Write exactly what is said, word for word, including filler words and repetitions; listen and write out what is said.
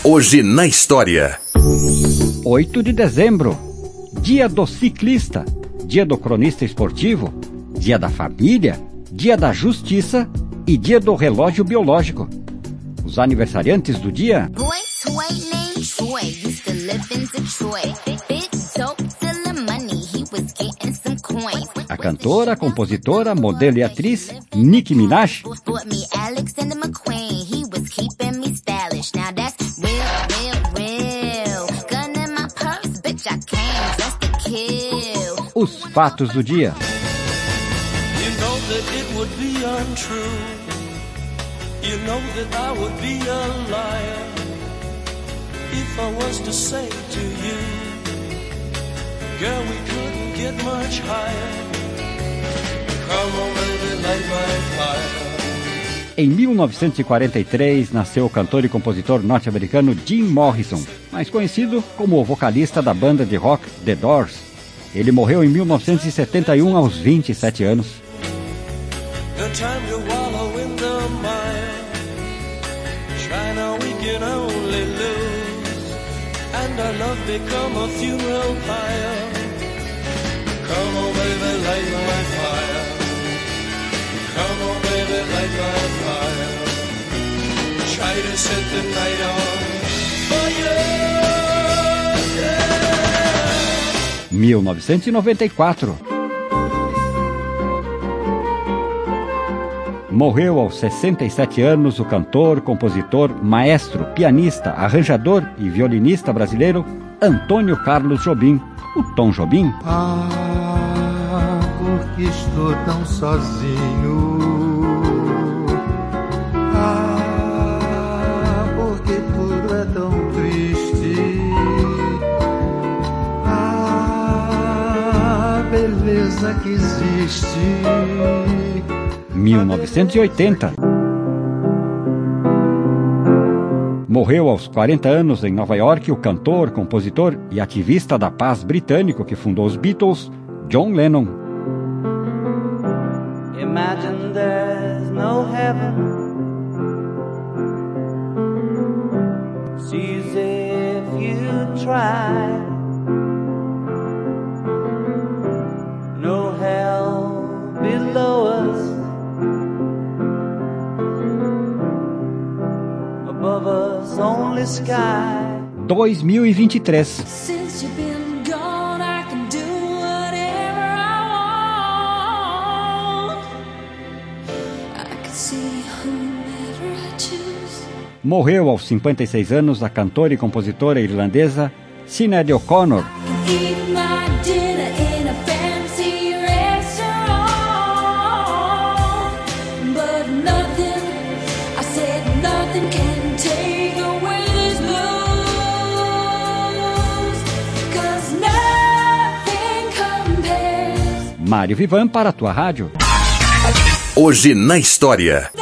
Hoje na história. oito de dezembro, dia do ciclista, dia do cronista esportivo, dia da família, dia da justiça e dia do relógio biológico. Os aniversariantes do dia: a cantora, compositora, modelo e atriz Nicki Minaj, os fatos do dia. You know that I would be a liar if I was to say to you, girl, we couldn't get much higher. Come on, baby, light my fire. Em mil novecentos e quarenta e três, nasceu o cantor e compositor norte-americano Jim Morrison, mais conhecido como o vocalista da banda de rock The Doors. Ele morreu em mil novecentos e setenta e um, aos vinte e sete anos. No time to wallow in the mire. China, we can only lose, and our love become a funeral pyre. Come on, baby, light my fire. Come on, baby, light my fire. Try to set the night on fire. Yeah. mil novecentos e noventa e quatro. Morreu aos sessenta e sete anos o cantor, compositor, maestro, pianista, arranjador e violinista brasileiro Antônio Carlos Jobim, o Tom Jobim. Ah, porque estou tão sozinho. Ah, porque tudo é tão triste. Ah, beleza que existe. mil novecentos e oitenta. Morreu aos quarenta anos em Nova York o cantor, compositor e ativista da paz britânico que fundou os Beatles, John Lennon. Imagine there's no heaven. Sees if you try. No hell below us. Above us only sky. dois mil e vinte e três. Since you've been gone, I can do whatever I want. I can see whomever I choose. Morreu aos cinquenta e seis anos a cantora e compositora irlandesa Sinéad O'Connor. Mário Vivan para a tua rádio. Hoje na história.